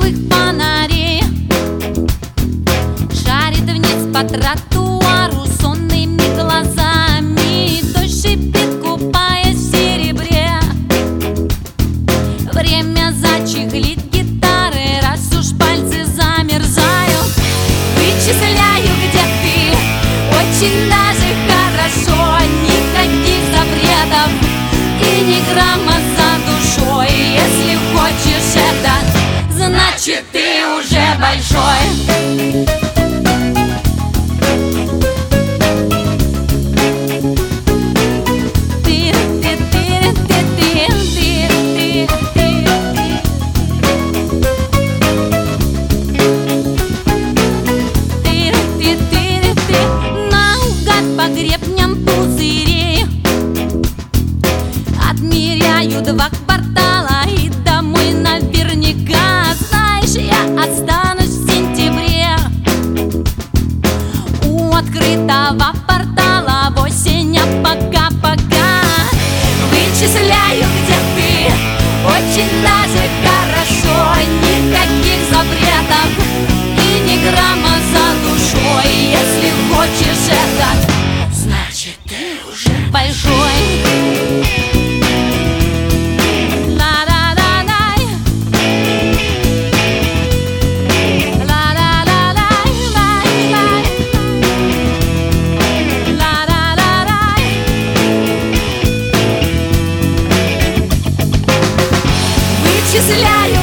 неоновых фонарей шарит вниз по тротуару сонными глазами. Дождь шипит, купаясь в серебре. Время зачехлить гитары, раз уж пальцы замерзают. Вычисляю, где ты, очень даже хорошо. Никаких запретов и ни грамма за душой. Если хочешь это, значит ты уже большой. Гребням пузырей отмеряю 2 квартала и домой наверняка. Знаешь, я останусь в сентябре у открытого портала в осень, а пока-пока вычисляю, где ты, очень даже хорошо. Никаких запретов и ни грамма за душой. Если хочешь это, значит ты уже большой. Ла-ла-ла-лай, ла-ла-ла-лай, лай-лай, ла-ла-ла-лай. Вычисляю,